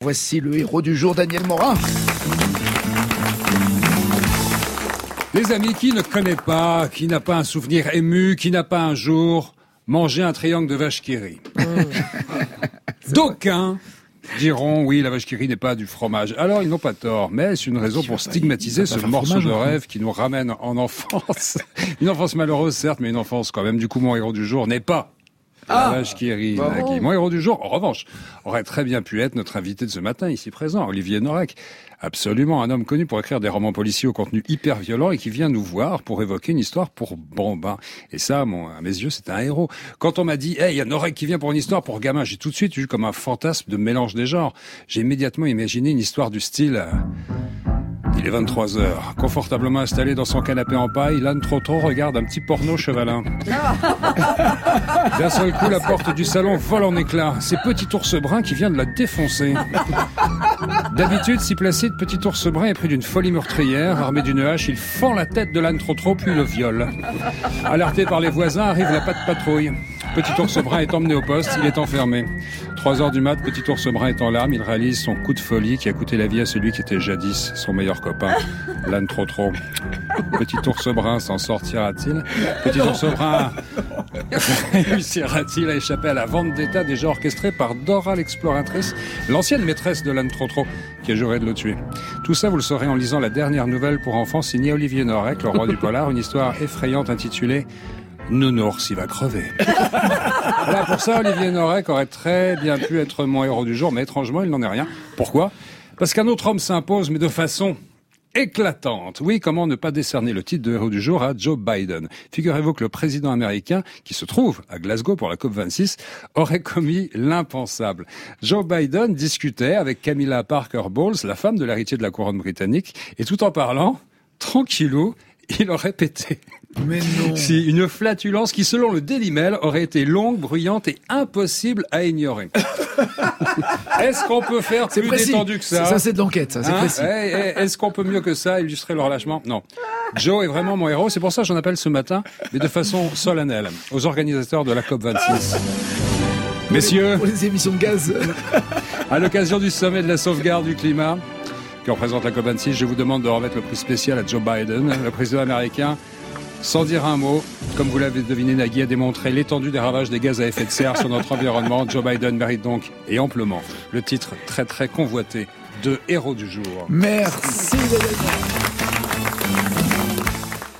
Voici le héros du jour, Daniel Morin. Les amis, qui ne connaît pas, qui n'a pas un souvenir ému, qui n'a pas un jour mangé un triangle de vache qui rit. D'aucuns diront, oui, la vache qui rit n'est pas du fromage. Alors, ils n'ont pas tort, mais c'est une raison pour stigmatiser ce morceau de rêve qui nous ramène en enfance. Une enfance malheureuse, certes, mais une enfance quand même. Du coup, mon héros du jour n'est pas la vache qui rit. Mon héros du jour, en revanche, aurait très bien pu être notre invité de ce matin, ici présent, Olivier Norek. Absolument, un homme connu pour écrire des romans policiers au contenu hyper violent et qui vient nous voir pour évoquer une histoire pour bambins. Et ça, à mes yeux, c'est un héros. Quand on m'a dit, hey, il y a Norek qui vient pour une histoire pour gamins, j'ai tout de suite eu comme un fantasme de mélange des genres. J'ai immédiatement imaginé une histoire du style... Il est 23h. Confortablement installé dans son canapé en paille, l'âne Trotro regarde un petit porno chevalin. D'un seul coup, la porte du salon vole en éclats. C'est Petit Ours Brun qui vient de la défoncer. D'habitude, si Placide, Petit Ours Brun est pris d'une folie meurtrière. Armé d'une hache, il fend la tête de l'âne Trotro puis le viole. Alerté par les voisins, arrive la patte patrouille. Petit Ours Brun est emmené au poste, il est enfermé. 3h du mat, Petit Ours Brun est en larmes, il réalise son coup de folie qui a coûté la vie à celui qui était jadis son meilleur copain, l'âne Trotro. Petit Ours Brun s'en sortira-t-il? Petit Ours Brun réussira-t-il à échapper à la vendetta déjà orchestrée par Dora l'exploratrice, l'ancienne maîtresse de l'âne Trotro, qui a juré de le tuer? Tout ça, vous le saurez en lisant la dernière nouvelle pour enfants signée Olivier Norek, le roi du polar, une histoire effrayante intitulée Nounours, il va crever. Voilà, pour ça, Olivier Norek aurait très bien pu être mon héros du jour, mais étrangement, il n'en est rien. Pourquoi? Parce qu'un autre homme s'impose, mais de façon éclatante. Oui, comment ne pas décerner le titre de héros du jour à Joe Biden? Figurez-vous que le président américain, qui se trouve à Glasgow pour la COP26, aurait commis l'impensable. Joe Biden discutait avec Camilla Parker Bowles, la femme de l'héritier de la couronne britannique, et tout en parlant, tranquillou, il aurait pété. Mais non. Si une flatulence qui, selon le Daily Mail, aurait été longue, bruyante et impossible à ignorer. Est-ce qu'on peut faire plus détendu que ça? Ça, c'est de l'enquête, ça, c'est précis. Est-ce qu'on peut mieux que ça illustrer le relâchement? Non. Joe est vraiment mon héros, c'est pour ça que j'en appelle ce matin, mais de façon solennelle, aux organisateurs de la COP26. Messieurs, pour les émissions de gaz. À l'occasion du sommet de la sauvegarde du climat, qui représente la COP26, je vous demande de remettre le prix spécial à Joe Biden, le président américain. Sans dire un mot, comme vous l'avez deviné, Nagui a démontré l'étendue des ravages des gaz à effet de serre sur notre environnement. Joe Biden mérite donc, et amplement, le titre très très convoité de héros du jour. Merci.